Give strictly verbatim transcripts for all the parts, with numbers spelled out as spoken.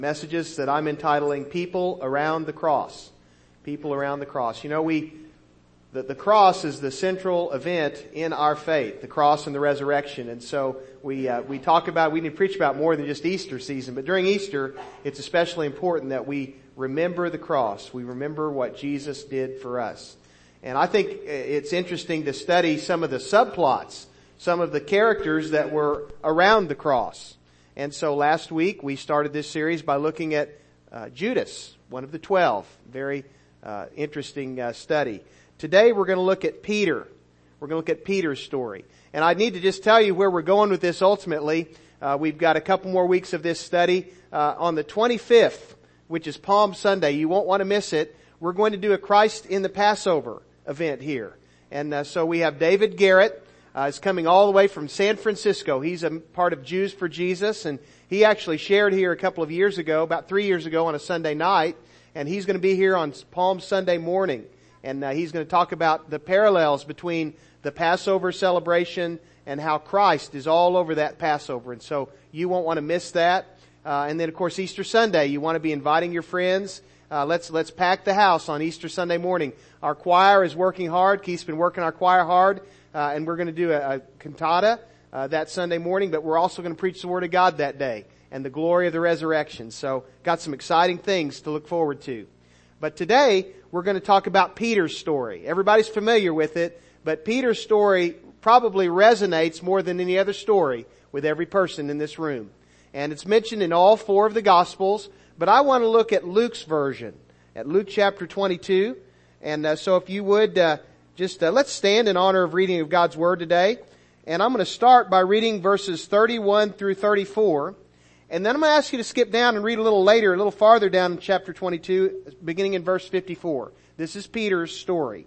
Messages that I'm entitling People Around the Cross. People Around the Cross. You know, we, the, the cross is the central event in our faith, the cross and the resurrection. And so we, uh, we talk about, we need to preach about more than just Easter season, but during Easter, it's especially important that we remember the cross. We remember what Jesus did for us. And I think it's interesting to study some of the subplots, some of the characters that were around the cross. And so last week we started this series by looking at uh, Judas, one of the twelve. Very uh, interesting uh, study. Today we're going to look at Peter. We're going to look at Peter's story. And I need to just tell you where we're going with this ultimately. Uh, we've got a couple more weeks of this study. Uh, on the twenty-fifth, which is Palm Sunday, you won't want to miss it, we're going to do a Christ in the Passover event here. And uh, so we have David Garrett. Uh, is coming all the way from San Francisco. He's a part of Jews for Jesus, and he actually shared here a couple of years ago, about three years ago on a Sunday night, and he's going to be here on Palm Sunday morning. And uh, he's going to talk about the parallels between the Passover celebration and how Christ is all over that Passover. And so you won't want to miss that. Uh, and then of course Easter Sunday, you want to be inviting your friends. Uh, let's, let's pack the house on Easter Sunday morning. Our choir is working hard. Keith's been working our choir hard. Uh, and we're going to do a, a cantata uh, that Sunday morning, but we're also going to preach the Word of God that day and the glory of the resurrection. So got some exciting things to look forward to. But today we're going to talk about Peter's story. Everybody's familiar with it, but Peter's story probably resonates more than any other story with every person in this room. And it's mentioned in all four of the Gospels, but I want to look at Luke's version, at Luke chapter twenty-two. And uh, so if you would... Uh, Just uh, let's stand in honor of reading of God's Word today. And I'm going to start by reading verses thirty-one through thirty-four. And then I'm going to ask you to skip down and read a little later, a little farther down in chapter twenty-two, beginning in verse fifty-four. This is Peter's story.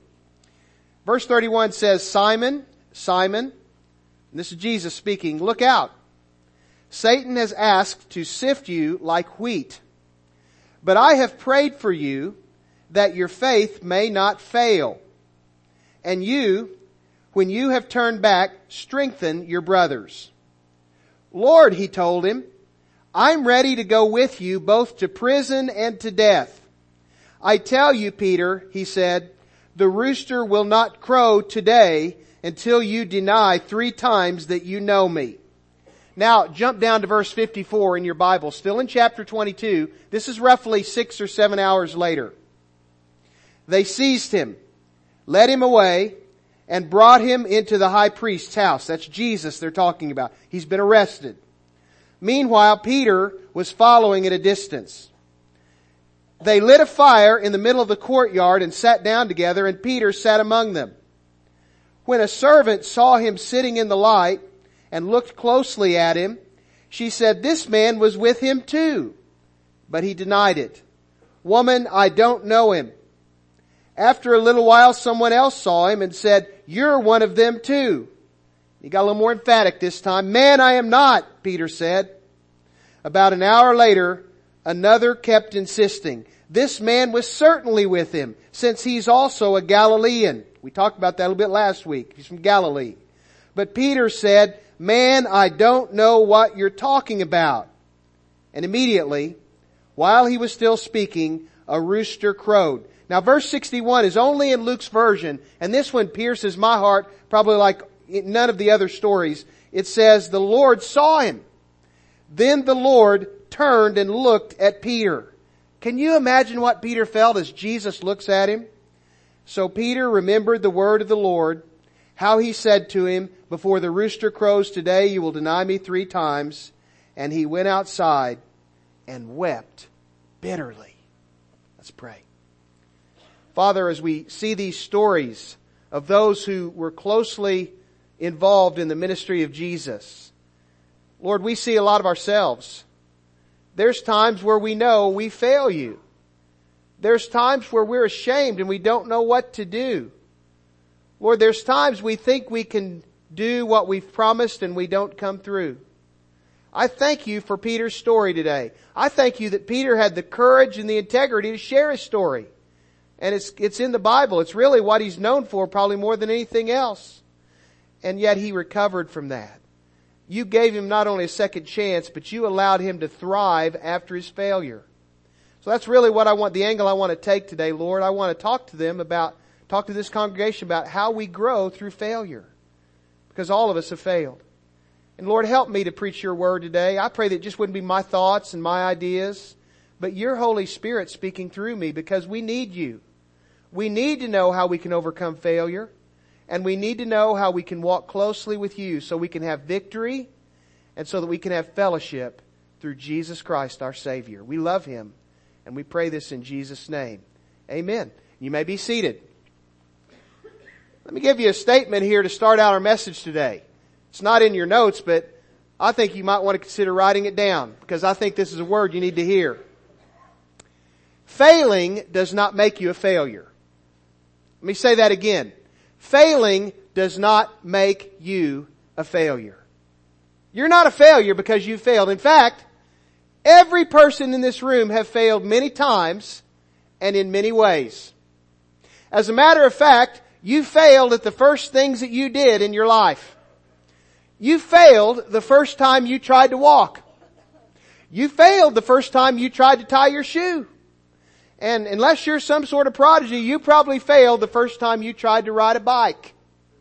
Verse thirty-one says, Simon, Simon, and this is Jesus speaking, look out. Satan has asked to sift you like wheat. But I have prayed for you that your faith may not fail. And you, when you have turned back, strengthen your brothers. Lord, he told him, I'm ready to go with you both to prison and to death. I tell you, Peter, he said, the rooster will not crow today until you deny three times that you know me. Now, jump down to verse fifty-four in your Bible, still in chapter twenty-two. This is roughly six or seven hours later. They seized him, led him away, and brought him into the high priest's house. That's Jesus they're talking about. He's been arrested. Meanwhile, Peter was following at a distance. They lit a fire in the middle of the courtyard and sat down together, and Peter sat among them. When a servant saw him sitting in the light and looked closely at him, she said, this man was with him too. But he denied it. Woman, I don't know him. After a little while, someone else saw him and said, you're one of them too. He got a little more emphatic this time. Man, I am not, Peter said. About an hour later, another kept insisting. This man was certainly with him, since he's also a Galilean. We talked about that a little bit last week. He's from Galilee. But Peter said, man, I don't know what you're talking about. And immediately, while he was still speaking, a rooster crowed. Now verse sixty-one is only in Luke's version, and this one pierces my heart probably like none of the other stories. It says, the Lord saw him. Then the Lord turned and looked at Peter. Can you imagine what Peter felt as Jesus looks at him? So Peter remembered the word of the Lord, how he said to him, before the rooster crows today, you will deny me three times. And he went outside and wept bitterly. Let's pray. Father, as we see these stories of those who were closely involved in the ministry of Jesus, Lord, we see a lot of ourselves. There's times where we know we fail you. There's times where we're ashamed and we don't know what to do. Lord, there's times we think we can do what we've promised and we don't come through. I thank you for Peter's story today. I thank you that Peter had the courage and the integrity to share his story. And it's, it's in the Bible. It's really what he's known for, probably more than anything else. And yet he recovered from that. you gave him not only a second chance, but you allowed him to thrive after his failure. So that's really what I want, the angle I want to take today, Lord. I want to talk to them about, talk to this congregation about how we grow through failure. Because all of us have failed. And Lord, help me to preach your word today. I pray that it just wouldn't be my thoughts and my ideas, but your Holy Spirit speaking through me, because we need you. We need to know how we can overcome failure, and we need to know how we can walk closely with you so we can have victory and so that we can have fellowship through Jesus Christ, our Savior. We love him, and we pray this in Jesus' name. Amen. You may be seated. Let me give you a statement here to start out our message today. It's not in your notes, but I think you might want to consider writing it down, because I think this is a word you need to hear. Failing does not make you a failure. Let me say that again. Failing does not make you a failure. You're not a failure because you failed. In fact, every person in this room have failed many times and in many ways. As a matter of fact, you failed at the first things that you did in your life. You failed the first time you tried to walk. You failed the first time you tried to tie your shoe. And unless you're some sort of prodigy, you probably failed the first time you tried to ride a bike.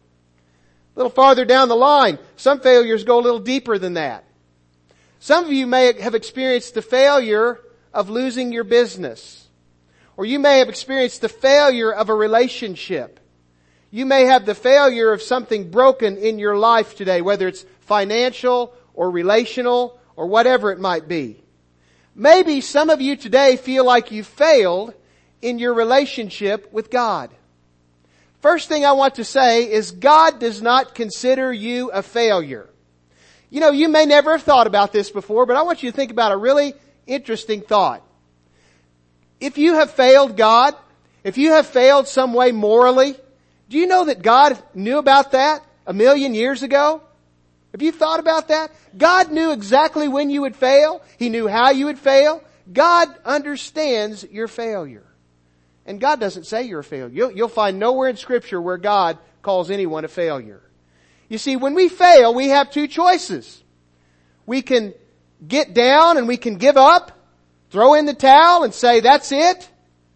A little farther down the line, some failures go a little deeper than that. Some of you may have experienced the failure of losing your business. Or you may have experienced the failure of a relationship. You may have the failure of something broken in your life today, whether it's financial or relational or whatever it might be. Maybe some of you today feel like you failed in your relationship with God. First thing I want to say is God does not consider you a failure. You know, you may never have thought about this before, but I want you to think about a really interesting thought. If you have failed God, if you have failed some way morally, do you know that God knew about that a million years ago? Have you thought about that? God knew exactly when you would fail. He knew how you would fail. God understands your failure. And God doesn't say you're a failure. You'll, you'll find nowhere in Scripture where God calls anyone a failure. You see, when we fail, we have two choices. We can get down and we can give up, throw in the towel and say, that's it.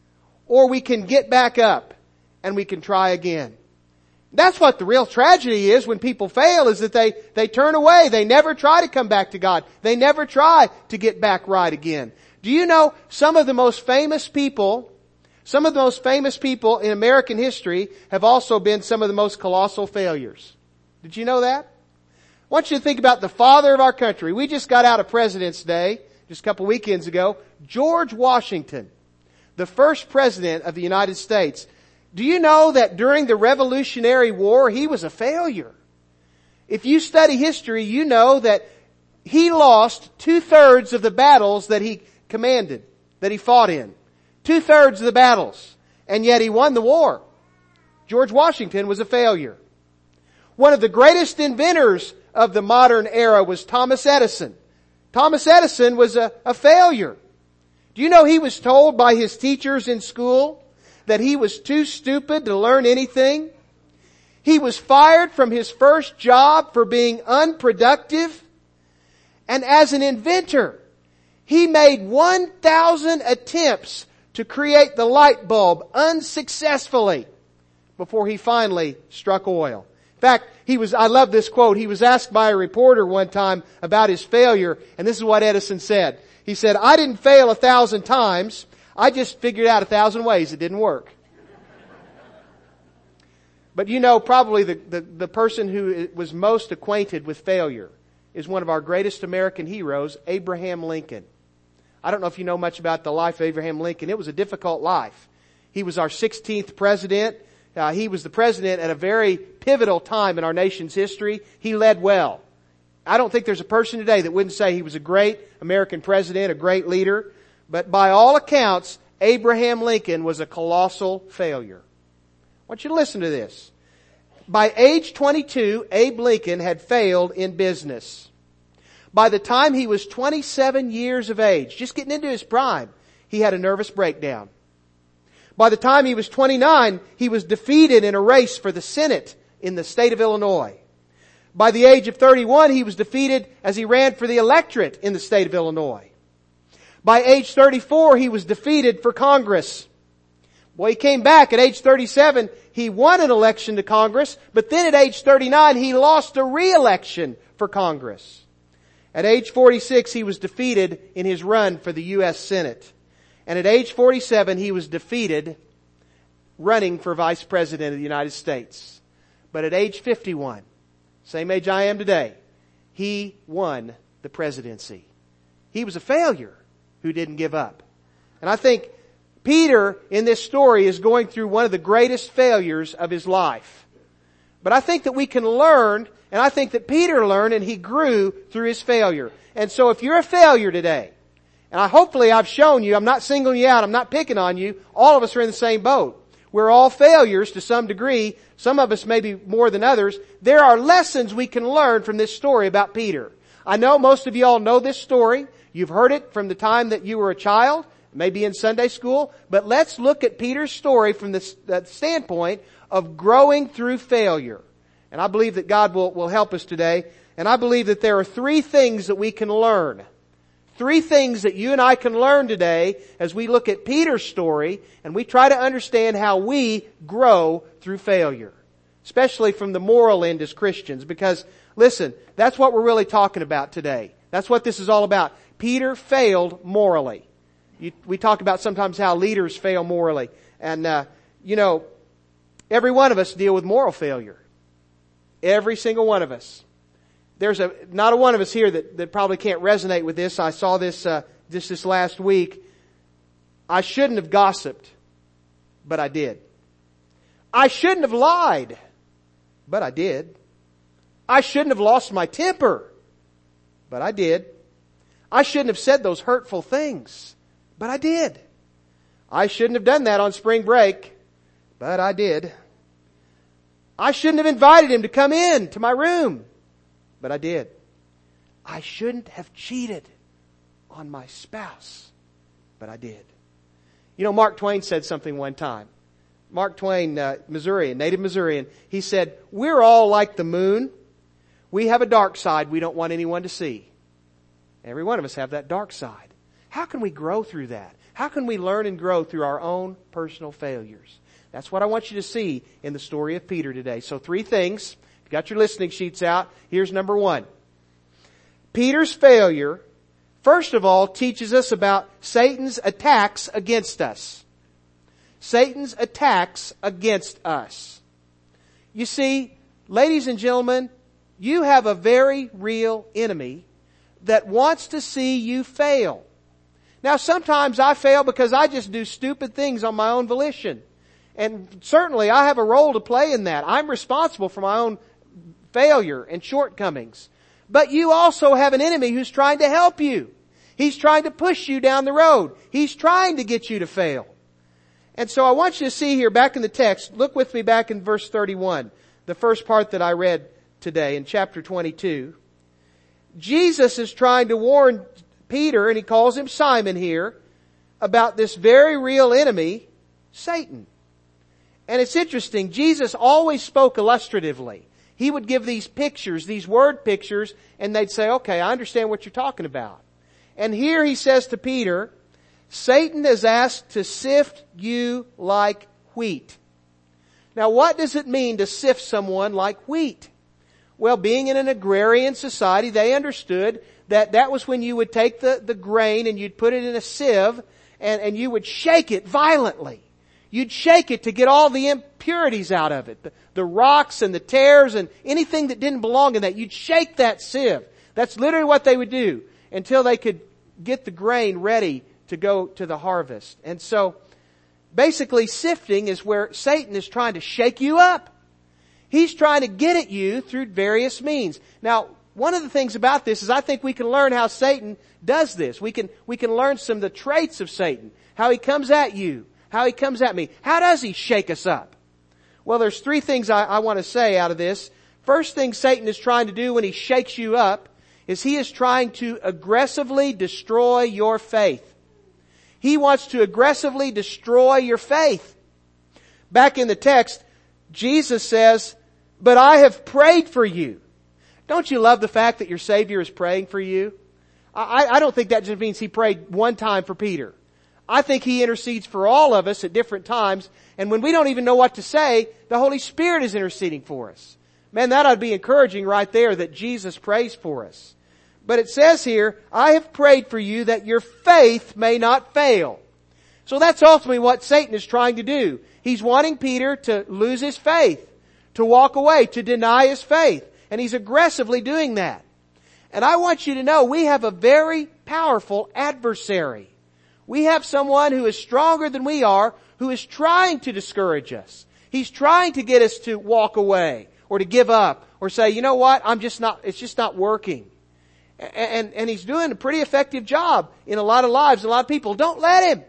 Or we can get back up and we can try again. That's what the real tragedy is when people fail, is that they, they turn away. They never try to come back to God. They never try to get back right again. Do you know some of the most famous people, some of the most famous people in American history have also been some of the most colossal failures? Did you know that? I want you to think about the father of our country. We just got out of President's Day just a couple weekends ago. George Washington, the first president of the United States. Do you know that during the Revolutionary War, he was a failure? If you study history, you know that he lost two-thirds of the battles that he commanded, that he fought in. Two-thirds of the battles. And yet he won the war. George Washington was a failure. One of the greatest inventors of the modern era was Thomas Edison. Thomas Edison was a, a failure. Do you know he was told by his teachers in school that he was too stupid to learn anything? He was fired from his first job for being unproductive. And as an inventor, he made one thousand attempts to create the light bulb unsuccessfully before he finally struck oil. In fact, he was, I love this quote. He was asked by a reporter one time about his failure, and this is what Edison said. He said, I didn't fail a thousand times. I just figured out a thousand ways it didn't work. But you know, probably the, the, the person who was most acquainted with failure is one of our greatest American heroes, Abraham Lincoln. I don't know if you know much about the life of Abraham Lincoln. It was a difficult life. He was our sixteenth president. Uh, he was the president at a very pivotal time in our nation's history. He led well. I don't think there's a person today that wouldn't say he was a great American president, a great leader. But by all accounts, Abraham Lincoln was a colossal failure. I want you to listen to this. By age twenty-two, Abe Lincoln had failed in business. By the time he was twenty-seven years of age, just getting into his prime, he had a nervous breakdown. By the time he was twenty-nine, he was defeated in a race for the Senate in the state of Illinois. By the age of thirty-one, he was defeated as he ran for the electorate in the state of Illinois. By age thirty-four, he was defeated for Congress. Well, he came back at age thirty-seven. He won an election to Congress, but then at age thirty-nine, he lost a re-election for Congress. At age forty-six, he was defeated in his run for the U S Senate. And at age forty-seven, he was defeated running for Vice President of the United States. But at age fifty-one, same age I am today, he won the presidency. He was a failure who didn't give up. And I think Peter in this story is going through one of the greatest failures of his life. But I think that we can learn, and I think that Peter learned and he grew through his failure. And so if you're a failure today, and I hopefully I've shown you, I'm not singling you out, I'm not picking on you, all of us are in the same boat. We're all failures to some degree, some of us maybe more than others. There are lessons we can learn from this story about Peter. I know most of you all know this story. You've heard it from the time that you were a child, maybe in Sunday school, but let's look at Peter's story from the standpoint of growing through failure. And I believe that God will, will help us today. And I believe that there are three things that we can learn. Three things that you and I can learn today as we look at Peter's story and we try to understand how we grow through failure. Especially from the moral end as Christians. Because, listen, that's what we're really talking about today. That's what this is all about. Peter failed morally. You, we talk about sometimes how leaders fail morally. And, uh, you know, every one of us deal with moral failure. Every single one of us. There's a, not a one of us here that, that probably can't resonate with this. I saw this, uh, just this last week. I shouldn't have gossiped, but I did. I shouldn't have lied, but I did. I shouldn't have lost my temper, but I did. I shouldn't have said those hurtful things, but I did. I shouldn't have done that on spring break, but I did. I shouldn't have invited him to come in to my room, but I did. I shouldn't have cheated on my spouse, but I did. You know, Mark Twain said something one time. Mark Twain, uh, Missourian, native Missourian, he said, "We're all like the moon. We have a dark side we don't want anyone to see." Every one of us have that dark side. How can we grow through that? How can we learn and grow through our own personal failures? That's what I want you to see in the story of Peter today. So three things. If you got your listening sheets out, here's number one. Peter's failure, first of all, teaches us about Satan's attacks against us. Satan's attacks against us. You see, ladies and gentlemen, you have a very real enemy that wants to see you fail. Now, sometimes I fail because I just do stupid things on my own volition. And certainly I have a role to play in that. I'm responsible for my own failure and shortcomings. But you also have an enemy who's trying to help you. He's trying to push you down the road. He's trying to get you to fail. And so I want you to see here back in the text, look with me back in verse thirty-one, the first part that I read today in chapter twenty-two. Jesus is trying to warn Peter, and he calls him Simon here, about this very real enemy, Satan. And it's interesting, Jesus always spoke illustratively. He would give these pictures, these word pictures, and they'd say, okay, I understand what you're talking about. And here he says to Peter, Satan is asked to sift you like wheat. Now what does it mean to sift someone like wheat? Well, being in an agrarian society, they understood that that was when you would take the, the grain and you'd put it in a sieve and, and you would shake it violently. You'd shake it to get all the impurities out of it. The, the rocks and the tares and anything that didn't belong in that. You'd shake that sieve. That's literally what they would do until they could get the grain ready to go to the harvest. And so, basically sifting is where Satan is trying to shake you up. He's trying to get at you through various means. Now, one of the things about this is I think we can learn how Satan does this. We can, we can learn some of the traits of Satan. How he comes at you. How he comes at me. How does he shake us up? Well, there's three things I, I want to say out of this. First thing Satan is trying to do when he shakes you up is he is trying to aggressively destroy your faith. He wants to aggressively destroy your faith. Back in the text, Jesus says, but I have prayed for you Don't you love the fact that your Savior is praying for you? I, I don't think that just means He prayed one time for Peter. I think He intercedes for all of us at different times, and when we don't even know what to say, the Holy Spirit is interceding for us. Man, that ought to be encouraging right there that Jesus prays for us. But it says here, I have prayed for you that your faith may not fail. So that's ultimately what Satan is trying to do. He's wanting Peter to lose his faith, to walk away, to deny his faith. And he's aggressively doing that. And I want you to know we have a very powerful adversary. We have someone who is stronger than we are, who is trying to discourage us. He's trying to get us to walk away, or to give up, or say, you know what, I'm just not, it's just not working. And, and, and he's doing a pretty effective job in a lot of lives, a lot of people. Don't let him.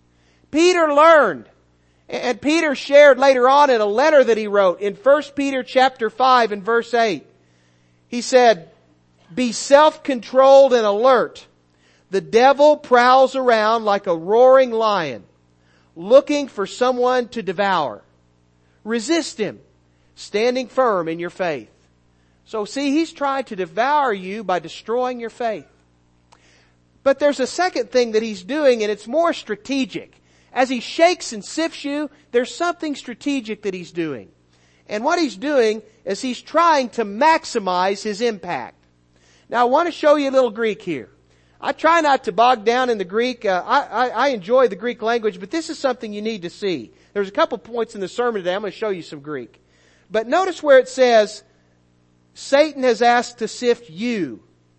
Peter learned. And Peter shared later on in a letter that he wrote in First Peter chapter five and verse eight. He said, be self-controlled and alert. The devil prowls around like a roaring lion, looking for someone to devour. Resist him, standing firm in your faith. So see, he's trying to devour you by destroying your faith. But there's a second thing that he's doing, and it's more strategic. As he shakes and sifts you, there's something strategic that he's doing. And what he's doing is he's trying to maximize his impact. Now I want to show you a little Greek here. I try not to bog down in the Greek. Uh, I, I, I enjoy the Greek language, but this is something you need to see. There's a couple points in the sermon today. I'm going to show you some Greek. But notice where it says, Satan has asked to sift you.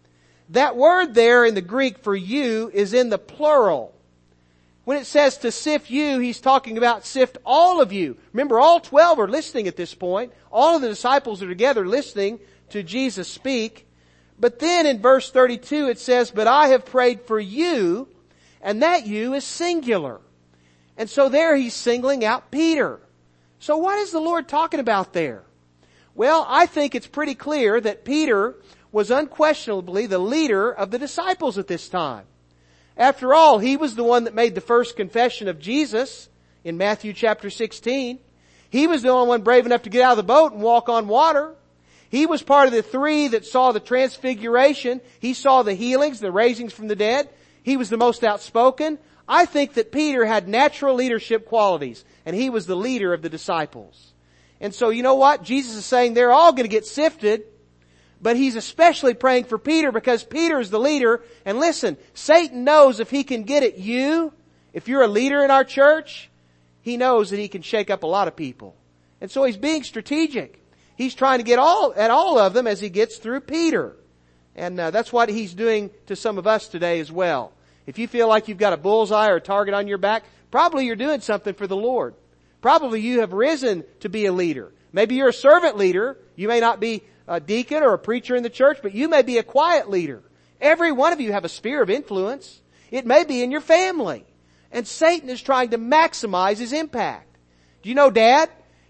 That word there in the Greek for you is in the plural. When it says to sift you, he's talking about sift all of you. Remember, all twelve are listening at this point. All of the disciples are together listening to Jesus speak. But then in verse thirty-two it says, but I have prayed for you, and that you is singular. And so there he's singling out Peter. So what is the Lord talking about there? Well, I think it's pretty clear that Peter was unquestionably the leader of the disciples at this time. After all, he was the one that made the first confession of Jesus in Matthew chapter sixteen. He was the only one brave enough to get out of the boat and walk on water. He was part of the three that saw the transfiguration. He saw the healings, the raisings from the dead. He was the most outspoken. I think that Peter had natural leadership qualities, and he was the leader of the disciples. And so you know what? Jesus is saying they're all going to get sifted, but he's especially praying for Peter because Peter is the leader. And listen, Satan knows if he can get at you, if you're a leader in our church, he knows that he can shake up a lot of people. And so he's being strategic. He's trying to get all at all of them as he gets through Peter. And uh, that's what he's doing to some of us today as well. If you feel like you've got a bullseye or a target on your back, probably you're doing something for the Lord. Probably you have risen to be a leader. Maybe you're a servant leader. You may not be a deacon or a preacher in the church, but you may be a quiet leader. Every one of you have a sphere of influence. It may be in your family. And Satan is trying to maximize his impact. Do you know, Dad?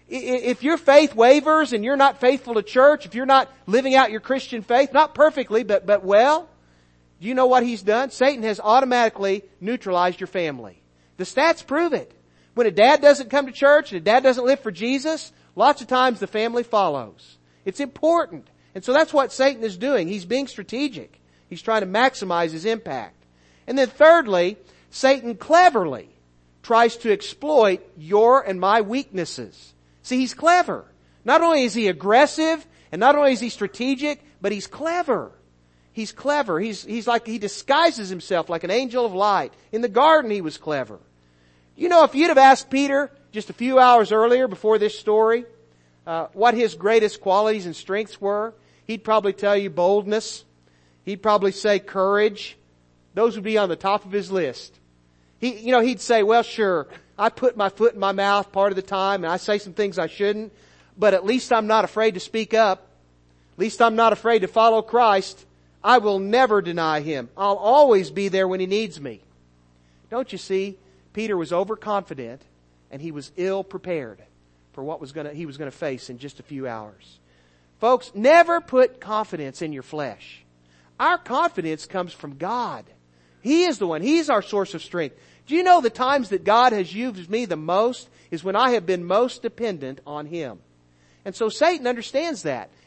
If your faith wavers and you're not faithful to church, if you're not living out your Christian faith, not perfectly, but, but well, do you know what he's done? Satan has automatically neutralized your family. The stats prove it. When a dad doesn't come to church and a dad doesn't live for Jesus, lots of times the family follows. It's important. And so that's what Satan is doing. He's being strategic. He's trying to maximize his impact. And then thirdly, Satan cleverly tries to exploit your and my weaknesses. See, he's clever. Not only is he aggressive, and not only is he strategic, but he's clever. He's clever. He's, he's like, he disguises himself like an angel of light. In the garden, he was clever. You know, if you'd have asked Peter just a few hours earlier before this story, uh, what his greatest qualities and strengths were, he'd probably tell you boldness. He'd probably say courage. Those would be on the top of his list. He, you know, he'd say, well, sure, I put my foot in my mouth part of the time and I say some things I shouldn't, but at least I'm not afraid to speak up. At least I'm not afraid to follow Christ. I will never deny Him. I'll always be there when He needs me. Don't you see? Peter was overconfident and he was ill prepared for what was gonna, he was going to face in just a few hours. Folks, never put confidence in your flesh. Our confidence comes from God. He is the one. He's our source of strength. Do you know the times that God has used me the most is when I have been most dependent on Him. And so Satan understands that.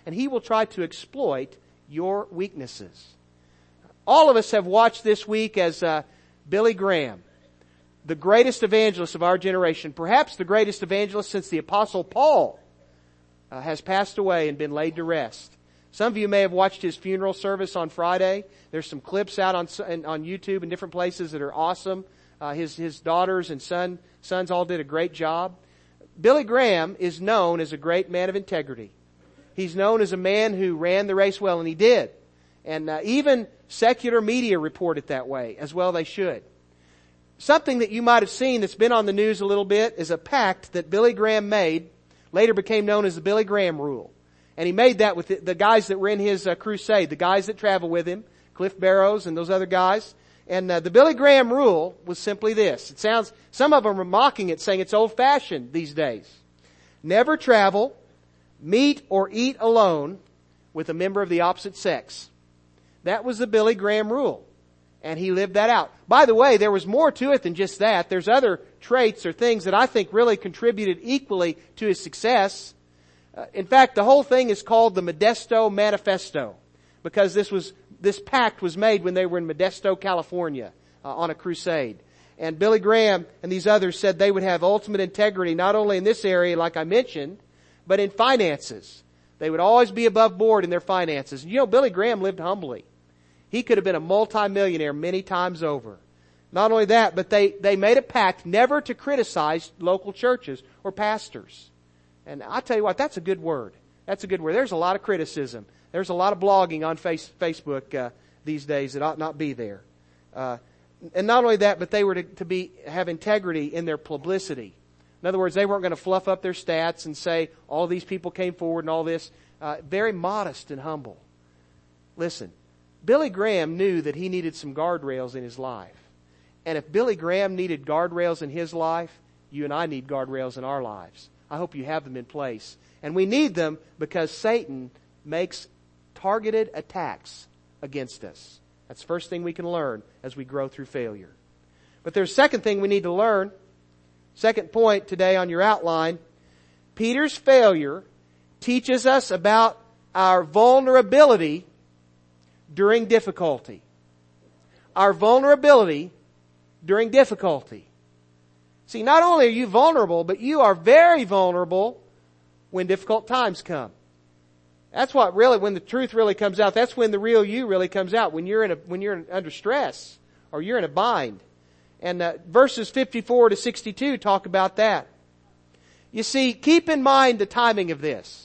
and he will try to exploit your weaknesses. All of us have watched this week as uh, Billy Graham, the greatest evangelist of our generation, perhaps the greatest evangelist since the Apostle Paul, uh, has passed away and been laid to rest. Some of you may have watched his funeral service on Friday. There's some clips out on on YouTube and different places that are awesome. Uh, his his daughters and son sons all did a great job. Billy Graham is known as a great man of integrity. He's known as a man who ran the race well, and he did. And uh, even secular media report it that way, as well they should. Something that you might have seen that's been on the news a little bit is a pact that Billy Graham made, later became known as the Billy Graham Rule. And he made that with the, the guys that were in his uh, crusade, the guys that travel with him, Cliff Barrows and those other guys. And uh, the Billy Graham Rule was simply this. It sounds, some of them are mocking it, saying it's old-fashioned these days. Never travel, meet or eat alone with a member of the opposite sex. That was the Billy Graham Rule. And he lived that out. By the way, there was more to it than just that. There's other traits or things that I think really contributed equally to his success. Uh, in fact, the whole thing is called the Modesto Manifesto, because this was this pact was made when they were in Modesto, California, uh, on a crusade. And Billy Graham and these others said they would have ultimate integrity not only in this area, like I mentioned, but in finances. They would always be above board in their finances. You know, Billy Graham lived humbly. He could have been a multimillionaire many times over. Not only that, but they, they made a pact never to criticize local churches or pastors. And I tell you what, that's a good word. That's a good word. There's a lot of criticism. There's a lot of blogging on face, Facebook uh, these days that ought not be there. Uh, and not only that, but they were to, to be have integrity in their publicity. In other words, they weren't going to fluff up their stats and say all these people came forward and all this. Uh, very modest and humble. Listen, Billy Graham knew that he needed some guardrails in his life. And if Billy Graham needed guardrails in his life, you and I need guardrails in our lives. I hope you have them in place. And we need them because Satan makes targeted attacks against us. That's the first thing we can learn as we grow through failure. But there's a second thing we need to learn. Second point today on your outline. Peter's failure teaches us about our vulnerability during difficulty. Our vulnerability during difficulty. See, not only are you vulnerable, but you are very vulnerable when difficult times come. That's what really, when the truth really comes out, that's when the real you really comes out. When you're in a, when you're under stress or you're in a bind. And uh, verses fifty-four to sixty-two talk about that. You see, keep in mind the timing of this.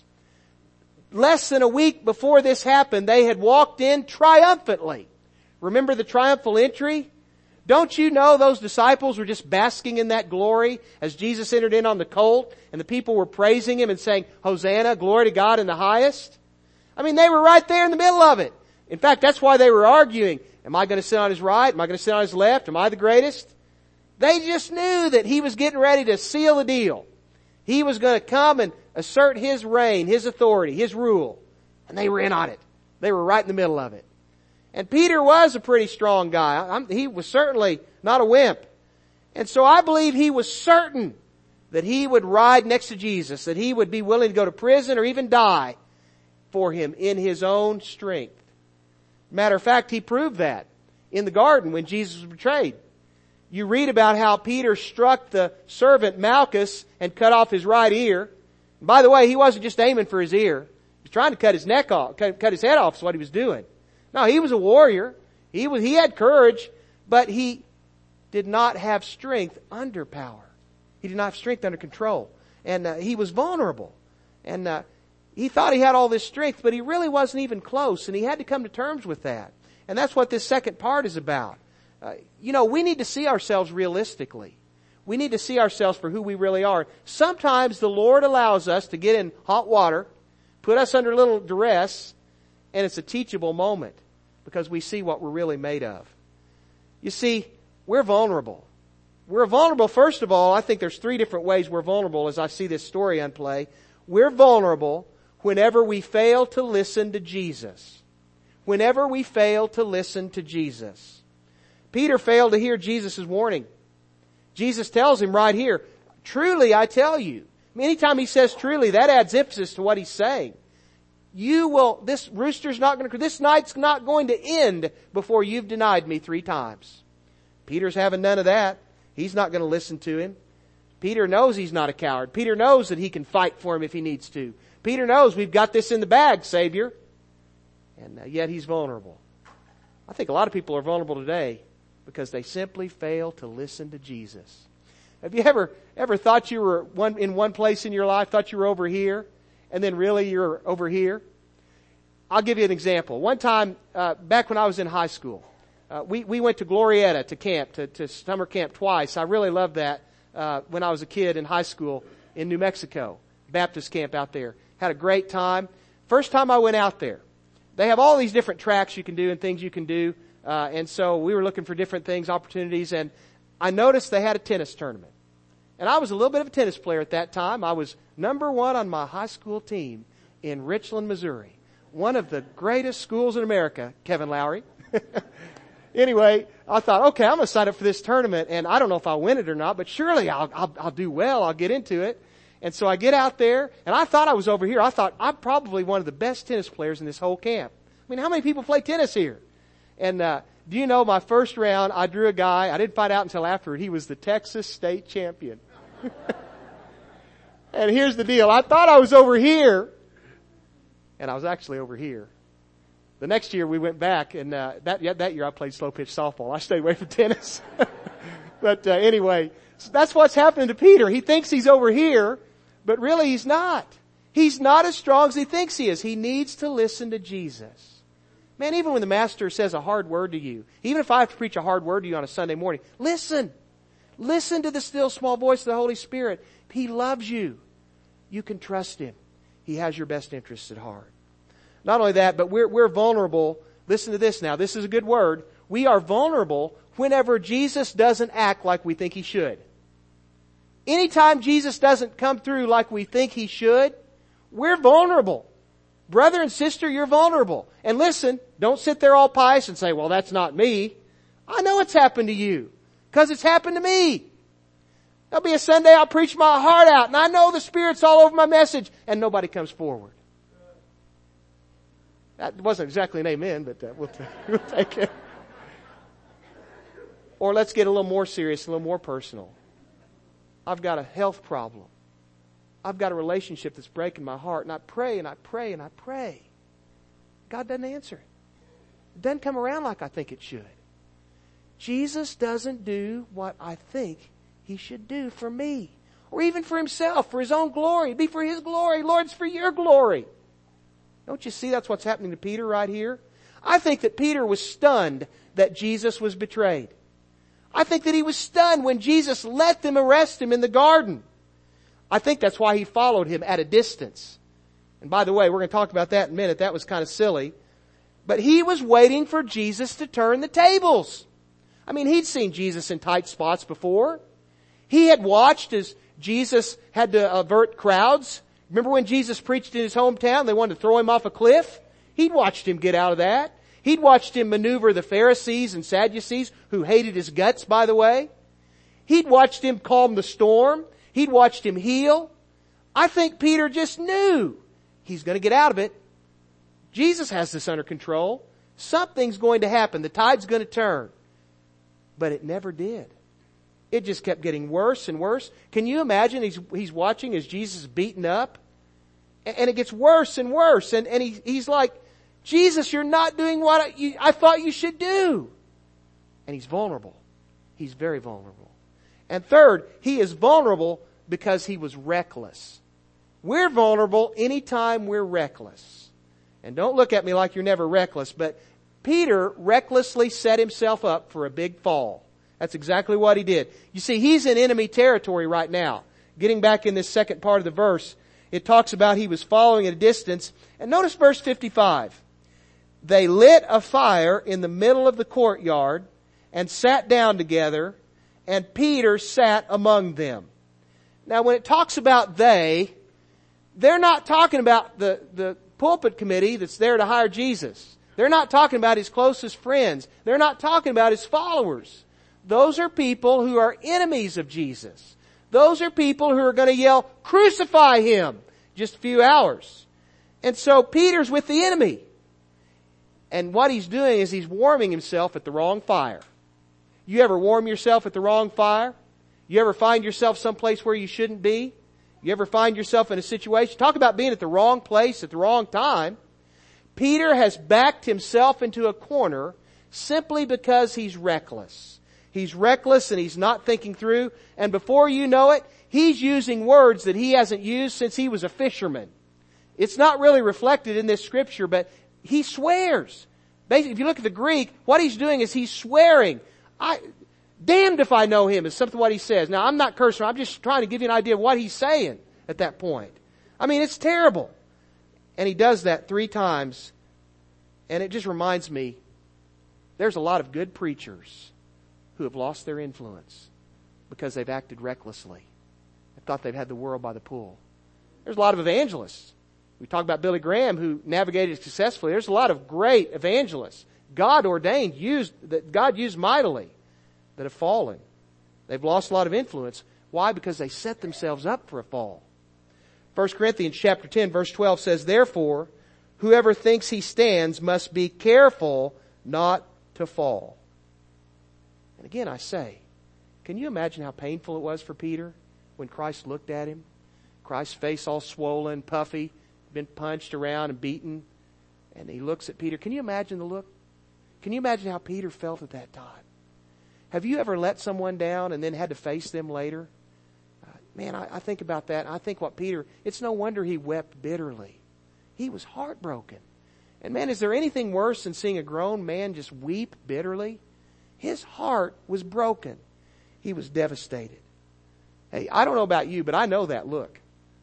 Less than a week before this happened, they had walked in triumphantly. Remember the triumphal entry? Don't you know those disciples were just basking in that glory as Jesus entered in on the colt and the people were praising Him and saying, Hosanna, glory to God in the highest? I mean, they were right there in the middle of it. In fact, that's why they were arguing. Am I going to sit on His right? Am I going to sit on His left? Am I the greatest? They just knew that He was getting ready to seal the deal. He was going to come and assert His reign, His authority, His rule. And they were in on it. They were right in the middle of it. And Peter was a pretty strong guy. I'm, he was certainly not a wimp. And so I believe he was certain that he would ride next to Jesus, that he would be willing to go to prison or even die for Him in his own strength. Matter of fact, he proved that in the garden when Jesus was betrayed. You read about how Peter struck the servant Malchus and cut off his right ear. And by the way, he wasn't just aiming for his ear. He was trying to cut his neck off, cut, cut his head off is what he was doing. No, he was a warrior. He was, he had courage, but he did not have strength under power. He did not have strength under control. And uh, he was vulnerable. And uh, he thought he had all this strength, but he really wasn't even close. And he had to come to terms with that. And that's what this second part is about. Uh, you know, we need to see ourselves realistically. We need to see ourselves for who we really are. Sometimes the Lord allows us to get in hot water, put us under a little duress, and it's a teachable moment because we see what we're really made of. You see, we're vulnerable. We're vulnerable, first of all, I think there's three different ways we're vulnerable as I see this story unplay. We're vulnerable whenever we fail to listen to Jesus. Whenever we fail to listen to Jesus. Peter failed to hear Jesus' warning. Jesus tells him right here, truly I tell you. I mean, anytime he says truly, that adds emphasis to what he's saying. You will, this rooster's not going to, this night's not going to end before you've denied me three times. Peter's having none of that. He's not going to listen to him. Peter knows he's not a coward. Peter knows that he can fight for him if he needs to. Peter knows we've got this in the bag, Savior. And uh, yet he's vulnerable. I think a lot of people are vulnerable today because they simply fail to listen to Jesus. Have you ever, ever thought you were one, in one place in your life, thought you were over here, and then really you're over here? I'll give you an example. One time, uh, back when I was in high school, uh, we, we went to Glorieta to camp, to, to summer camp twice. I really loved that uh, when I was a kid in high school in New Mexico. Baptist camp out there. Had a great time. First time I went out there. They have all these different tracks you can do and things you can do. Uh, and so we were looking for different things, opportunities, and I noticed they had a tennis tournament. And I was a little bit of a tennis player at that time. I was number one on my high school team in Richland, Missouri. One of the greatest schools in America, Kevin Lowry. Anyway, I thought, okay, I'm going to sign up for this tournament, and I don't know if I'll win it or not, but surely I'll, I'll, I'll do well. I'll get into it. And so I get out there, and I thought I was over here. I thought, I'm probably one of the best tennis players in this whole camp. I mean, how many people play tennis here? And uh, do you know, my first round, I drew a guy. I didn't find out until afterward. He was the Texas state champion. And here's the deal. I thought I was over here, and I was actually over here. The next year we went back, and uh, that yeah, that year I played slow pitch softball. I stayed away from tennis. But uh, anyway, so that's what's happening to Peter. He thinks he's over here, but really he's not. He's not as strong as he thinks he is. He needs to listen to Jesus. Man, even when the Master says a hard word to you, even if I have to preach a hard word to you on a Sunday morning, listen. Listen to the still small voice of the Holy Spirit. He loves you. You can trust Him. He has your best interests at heart. Not only that, but we're, we're vulnerable. Listen to this now. This is a good word. We are vulnerable whenever Jesus doesn't act like we think He should. Anytime Jesus doesn't come through like we think He should, we're vulnerable. Brother and sister, you're vulnerable. And listen, don't sit there all pious and say, well, that's not me. I know it's happened to you because it's happened to me. There'll be a Sunday I'll preach my heart out and I know the Spirit's all over my message and nobody comes forward. That wasn't exactly an amen, but uh, we'll, t- we'll take it. Or let's get a little more serious, a little more personal. I've got a health problem. I've got a relationship that's breaking my heart, and I pray and I pray and I pray. God doesn't answer it. It doesn't come around like I think it should. Jesus doesn't do what I think He should do for me, or even for Himself, for His own glory. It'd be for His glory. Lord, it's for your glory. Don't you see that's what's happening to Peter right here? I think that Peter was stunned that Jesus was betrayed. I think that he was stunned when Jesus let them arrest Him in the garden. I think that's why he followed Him at a distance. And by the way, we're going to talk about that in a minute. That was kind of silly. But he was waiting for Jesus to turn the tables. I mean, he'd seen Jesus in tight spots before. He had watched as Jesus had to avert crowds. Remember when Jesus preached in his hometown, they wanted to throw Him off a cliff? He'd watched Him get out of that. He'd watched Him maneuver the Pharisees and Sadducees, who hated His guts, by the way. He'd watched Him calm the storm. He'd watched Him heal. I think Peter just knew he's going to get out of it. Jesus has this under control. Something's going to happen. The tide's going to turn. But it never did. It just kept getting worse and worse. Can you imagine he's, he's watching as Jesus is beaten up? And it gets worse and worse. And, and he, he's like, Jesus, you're not doing what I, you, I thought you should do. And he's vulnerable. He's very vulnerable. And third, he is vulnerable because he was reckless. We're vulnerable anytime we're reckless. And don't look at me like you're never reckless, but Peter recklessly set himself up for a big fall. That's exactly what he did. You see, he's in enemy territory right now. Getting back in this second part of the verse, it talks about he was following at a distance. And notice verse fifty-five. They lit a fire in the middle of the courtyard and sat down together, and Peter sat among them. Now, when it talks about they, they're not talking about the, the pulpit committee that's there to hire Jesus. They're not talking about His closest friends. They're not talking about His followers. Those are people who are enemies of Jesus. Those are people who are going to yell, crucify Him, just a few hours. And so Peter's with the enemy. And what he's doing is he's warming himself at the wrong fire. You ever warm yourself at the wrong fire? You ever find yourself someplace where you shouldn't be? You ever find yourself in a situation? Talk about being at the wrong place at the wrong time. Peter has backed himself into a corner simply because he's reckless. He's reckless and he's not thinking through. And before you know it, he's using words that he hasn't used since he was a fisherman. It's not really reflected in this scripture, but he swears. Basically, if you look at the Greek, what he's doing is he's swearing. I, damned if I know him is something what he says. Now, I'm not cursing. I'm just trying to give you an idea of what he's saying at that point. I mean, it's terrible. And he does that three times. And it just reminds me, there's a lot of good preachers who have lost their influence because they've acted recklessly. They thought they've had the world by the pull. There's a lot of evangelists. We talk about Billy Graham who navigated successfully. There's a lot of great evangelists. God ordained, used, that God used mightily, that have fallen. They've lost a lot of influence. Why? Because they set themselves up for a fall. First Corinthians chapter ten verse twelve says, therefore, whoever thinks he stands must be careful not to fall. And again I say, can you imagine how painful it was for Peter when Christ looked at him? Christ's face all swollen, puffy, been punched around and beaten. And he looks at Peter. Can you imagine the look? Can you imagine how Peter felt at that time? Have you ever let someone down and then had to face them later? Uh, man, I, I think about that. And I think what Peter, it's no wonder he wept bitterly. He was heartbroken. And man, is there anything worse than seeing a grown man just weep bitterly? His heart was broken. He was devastated. Hey, I don't know about you, but I know that look.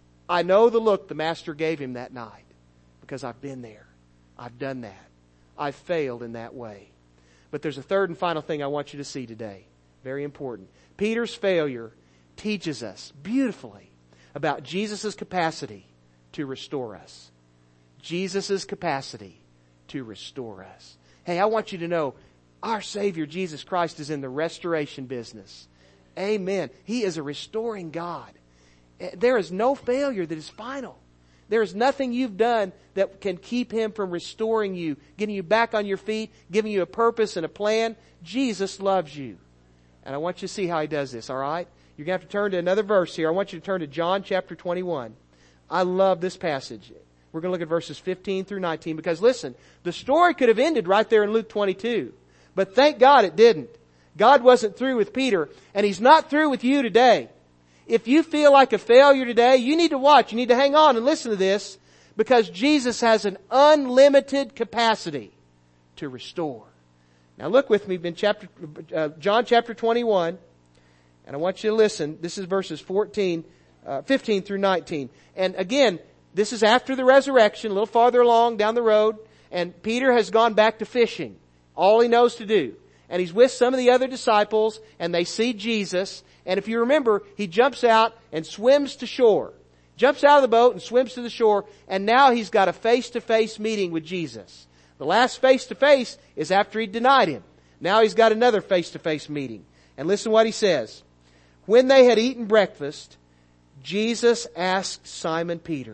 I know the look the Master gave him that night because I've been there. I've done that. I've failed in that way. But there's a third and final thing I want you to see today. Very important. Peter's failure teaches us beautifully about Jesus' capacity to restore us. Jesus' capacity to restore us. Hey, I want you to know our Savior Jesus Christ is in the restoration business. Amen. He is a restoring God. There is no failure that is final. There is nothing you've done that can keep Him from restoring you, getting you back on your feet, giving you a purpose and a plan. Jesus loves you. And I want you to see how He does this, all right? You're going to have to turn to another verse here. I want you to turn to John chapter twenty-one. I love this passage. We're going to look at verses fifteen through nineteen because listen, the story could have ended right there in Luke twenty-two. But thank God it didn't. God wasn't through with Peter, and He's not through with you today. If you feel like a failure today, you need to watch. You need to hang on and listen to this because Jesus has an unlimited capacity to restore. Now look with me in chapter, uh, John chapter twenty-one, and I want you to listen. This is verses fourteen, uh, fifteen through nineteen. And again, this is after the resurrection, a little farther along down the road, and Peter has gone back to fishing. All he knows to do. And he's with some of the other disciples, and they see Jesus. And if you remember, he jumps out and swims to shore. Jumps out of the boat and swims to the shore, and now he's got a face-to-face meeting with Jesus. The last face-to-face is after he denied Him. Now he's got another face-to-face meeting. And listen what he says. When they had eaten breakfast, Jesus asked Simon Peter,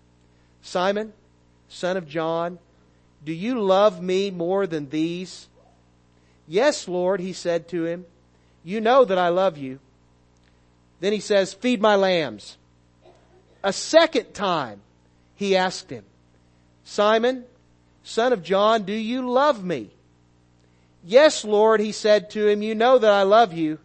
Simon, son of John, do you love me more than these? Yes, Lord, he said to him. You know that I love you. Then he says, feed my lambs. A second time, he asked him, Simon, son of John, do you love me? Yes, Lord, he said to him, you know that I love you.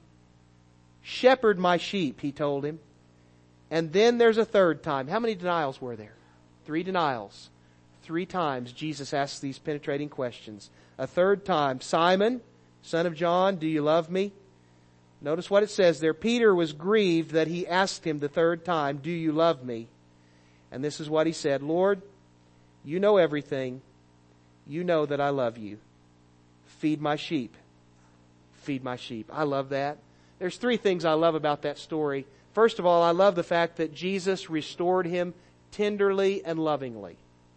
Shepherd my sheep, he told him. And then there's a third time. How many denials were there? Three denials. Three times Jesus asks these penetrating questions. A third time, Simon, son of John, do you love me? Notice what it says there. Peter was grieved that he asked him the third time, do you love me? And this is what he said, Lord, you know everything. You know that I love you. Feed my sheep. Feed my sheep. I love that. There's three things I love about that story. First of all, I love the fact that Jesus restored him tenderly and lovingly.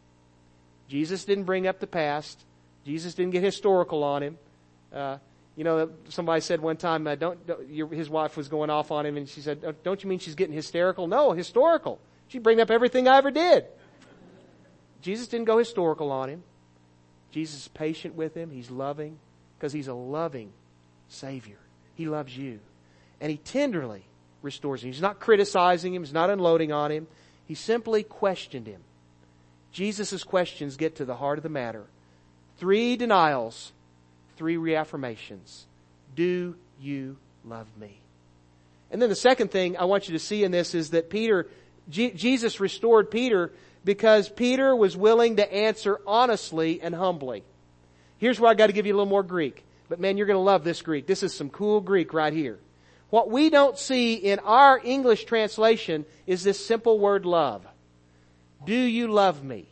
Jesus didn't bring up the past. Jesus didn't get historical on him. Uh, you know, somebody said one time, uh, don't, don't your, his wife was going off on him, and she said, don't you mean she's getting hysterical? No, historical. She'd bring up everything I ever did. Jesus didn't go historical on him. Jesus is patient with him. He's loving because He's a loving Savior. He loves you. And He tenderly restores him. He's not criticizing him. He's not unloading on him. He simply questioned him. Jesus' questions get to the heart of the matter. Three denials, three reaffirmations. Do you love me? And then the second thing I want you to see in this is that Peter, G- Jesus restored Peter because Peter was willing to answer honestly and humbly. Here's where I got to give you a little more Greek. But man, you're going to love this Greek. This is some cool Greek right here. What we don't see in our English translation is this simple word love. Do you love me?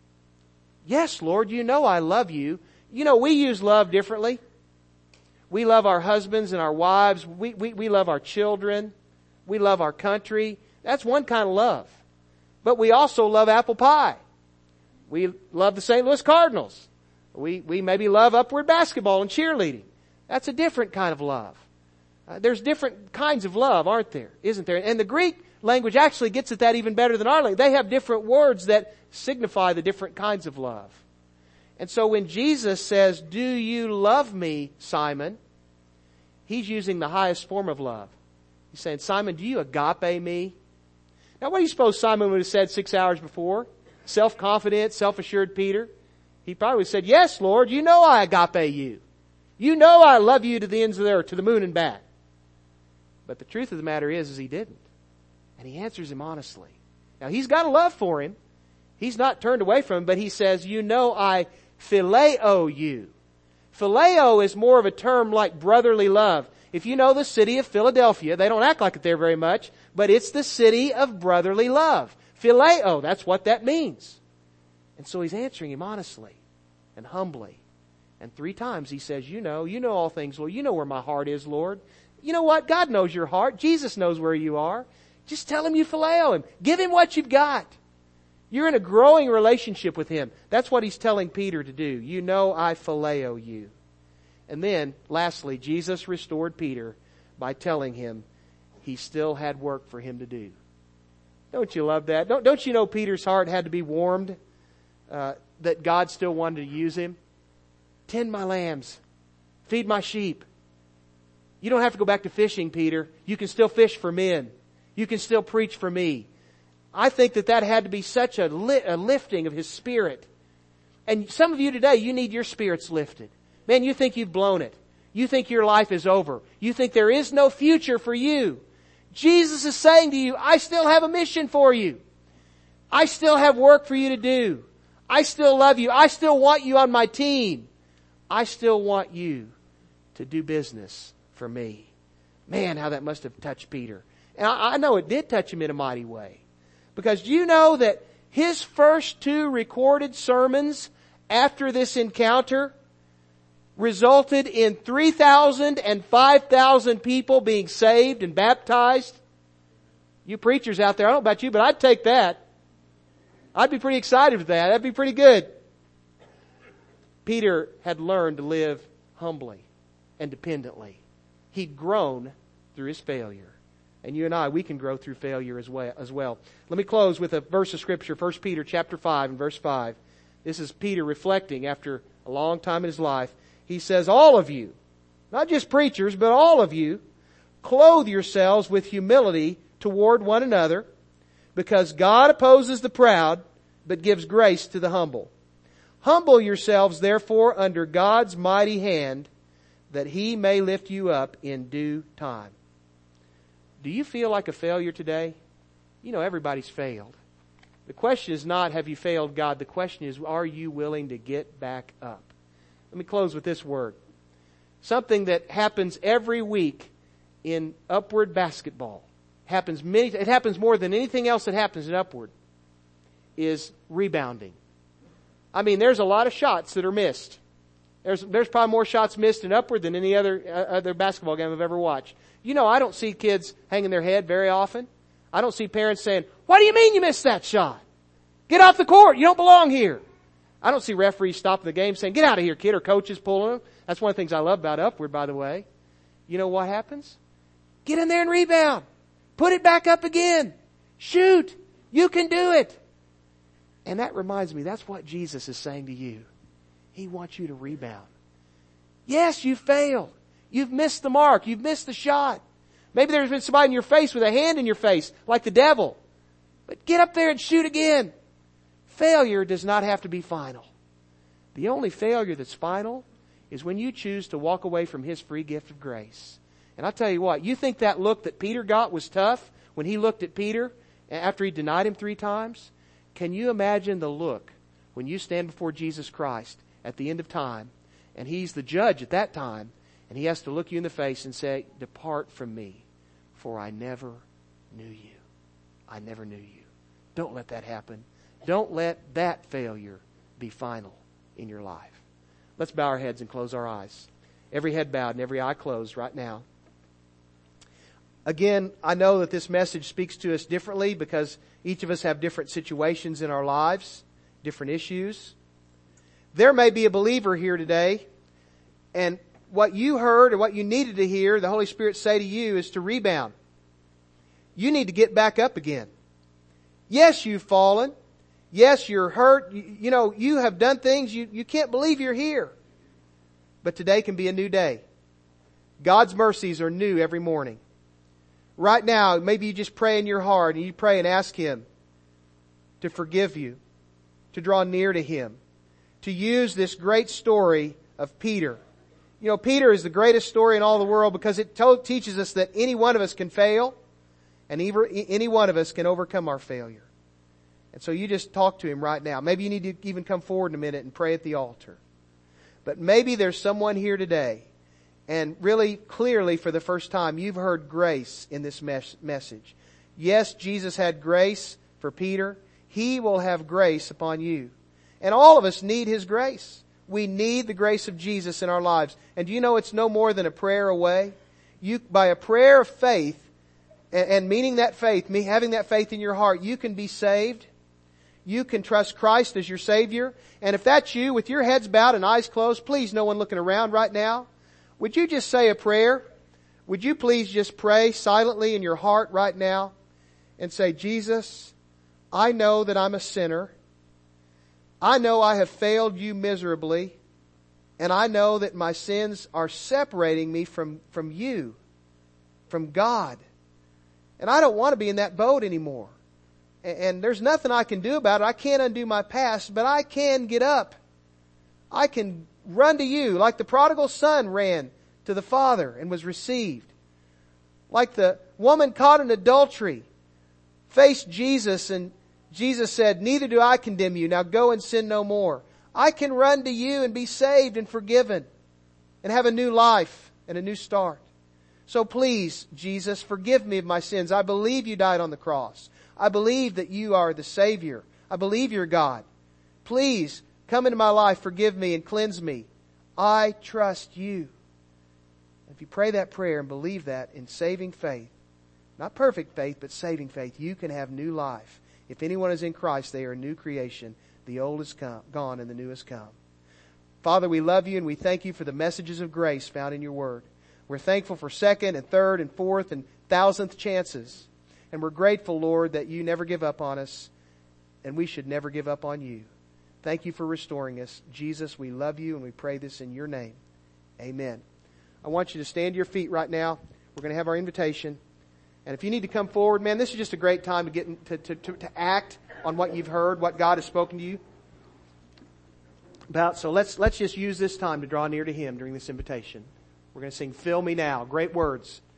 Yes, Lord, you know I love you. You know, we use love differently. We love our husbands and our wives. We, we, we love our children. We love our country. That's one kind of love. But we also love apple pie. We love the Saint Louis Cardinals. We, we maybe love upward basketball and cheerleading. That's a different kind of love. Uh, there's different kinds of love, aren't there? Isn't there? And the Greek language actually gets at that even better than our language. They have different words that signify the different kinds of love. And so when Jesus says, do you love me, Simon? He's using the highest form of love. He's saying, Simon, do you agape me? Now what do you suppose Simon would have said six hours before? Self-confident, self-assured Peter? He probably would have said, yes, Lord, you know I agape you. You know I love you to the ends of the earth, to the moon and back. But the truth of the matter is, is he didn't. And he answers him honestly. Now he's got a love for him. He's not turned away from him, but he says, you know I phileo you. Phileo is more of a term like brotherly love. If you know the city of Philadelphia, they don't act like it there very much, but it's the city of brotherly love. Phileo, that's what that means. And so he's answering him honestly and humbly. And three times he says, you know, you know all things, Lord. You know where my heart is, Lord. You know what? God knows your heart. Jesus knows where you are. Just tell him you phileo him. Give him what you've got. You're in a growing relationship with him. That's what he's telling Peter to do. You know I phileo you. And then, lastly, Jesus restored Peter by telling him he still had work for him to do. Don't you love that? Don't, don't you know Peter's heart had to be warmed? Uh, that God still wanted to use him? Tend my lambs. Feed my sheep. You don't have to go back to fishing, Peter. You can still fish for men. You can still preach for me. I think that that had to be such a, li- a lifting of his spirit. And some of you today, you need your spirits lifted. Man, you think you've blown it. You think your life is over. You think there is no future for you. Jesus is saying to you, I still have a mission for you. I still have work for you to do. I still love you. I still want you on my team. I still want you to do business for me. Man, how that must have touched Peter. And I, I know it did touch him in a mighty way. Because do you know that his first two recorded sermons after this encounter resulted in three thousand and five thousand people being saved and baptized? You preachers out there, I don't know about you, but I'd take that. I'd be pretty excited with that. That'd be pretty good. Peter had learned to live humbly and dependently. He'd grown through his failure. And you and I, we can grow through failure as well. As well. Let me close with a verse of Scripture, First Peter chapter five and verse five. This is Peter reflecting after a long time in his life. He says, all of you, not just preachers, but all of you, clothe yourselves with humility toward one another, because God opposes the proud, but gives grace to the humble. Humble yourselves, therefore, under God's mighty hand, that He may lift you up in due time. Do you feel like a failure today? You know, everybody's failed. The question is not, have you failed God? The question is, are you willing to get back up? Let me close with this word. Something that happens every week in Upward basketball. Happens many, it happens more than anything else that happens in Upward, is rebounding. I mean, there's a lot of shots that are missed. There's, there's probably more shots missed in Upward than any other, uh, other basketball game I've ever watched. You know, I don't see kids hanging their head very often. I don't see parents saying, what do you mean you missed that shot? Get off the court. You don't belong here. I don't see referees stopping the game saying, get out of here, kid, or coaches pulling them. That's one of the things I love about Upward, by the way. You know what happens? Get in there and rebound. Put it back up again. Shoot. You can do it. And that reminds me, that's what Jesus is saying to you. He wants you to rebound. Yes, you failed. You've missed the mark. You've missed the shot. Maybe there's been somebody in your face with a hand in your face, like the devil. But get up there and shoot again. Failure does not have to be final. The only failure that's final is when you choose to walk away from His free gift of grace. And I'll tell you what, you think that look that Peter got was tough when he looked at Peter after he denied Him three times? Can you imagine the look when you stand before Jesus Christ at the end of time, and He's the judge at that time, and He has to look you in the face and say, "Depart from me, for I never knew you. I never knew you." Don't let that happen. Don't let that failure be final in your life. Let's bow our heads and close our eyes. Every head bowed and every eye closed right now. Again, I know that this message speaks to us differently because each of us have different situations in our lives, different issues. There may be a believer here today, and what you heard or what you needed to hear, the Holy Spirit say to you, is to rebound. You need to get back up again. Yes, you've fallen. Yes, you're hurt. You, you know, you have done things you, you can't believe you're here. But today can be a new day. God's mercies are new every morning. Right now, maybe you just pray in your heart and you pray and ask Him to forgive you, to draw near to Him, to use this great story of Peter. You know, Peter is the greatest story in all the world because it to- teaches us that any one of us can fail and any one of us can overcome our failure. And so you just talk to Him right now. Maybe you need to even come forward in a minute and pray at the altar. But maybe there's someone here today, and really clearly for the first time, you've heard grace in this mes- message. Yes, Jesus had grace for Peter. He will have grace upon you. And all of us need His grace. We need the grace of Jesus in our lives. And do you know it's no more than a prayer away? You, by a prayer of faith, and, and meaning that faith, me having that faith in your heart, you can be saved. You can trust Christ as your Savior. And if that's you, with your heads bowed and eyes closed, please, no one looking around right now, would you just say a prayer? Would you please just pray silently in your heart right now and say, "Jesus, I know that I'm a sinner. I know I have failed you miserably. And I know that my sins are separating me from, from you, from God. And I don't want to be in that boat anymore. And, and there's nothing I can do about it. I can't undo my past, but I can get up. I can run to you like the prodigal son ran to the Father and was received. Like the woman caught in adultery faced Jesus, and Jesus said, "Neither do I condemn you. Now go and sin no more." I can run to you and be saved and forgiven and have a new life and a new start. So please, Jesus, forgive me of my sins. I believe you died on the cross. I believe that you are the Savior. I believe you're God. Please come into my life, forgive me and cleanse me. I trust you. If you pray that prayer and believe that in saving faith, not perfect faith, but saving faith, you can have new life. If anyone is in Christ, they are a new creation. The old is come, gone and the new has come. Father, we love you and we thank you for the messages of grace found in your word. We're thankful for second and third and fourth and thousandth chances. And we're grateful, Lord, that you never give up on us, and we should never give up on you. Thank you for restoring us. Jesus, we love you and we pray this in your name. Amen. I want you to stand to your feet right now. We're going to have our invitation. And if you need to come forward, man, this is just a great time to get in, to, to, to, to act on what you've heard, what God has spoken to you about. So let's let's just use this time to draw near to Him during this invitation. We're going to sing "Fill Me Now." Great words.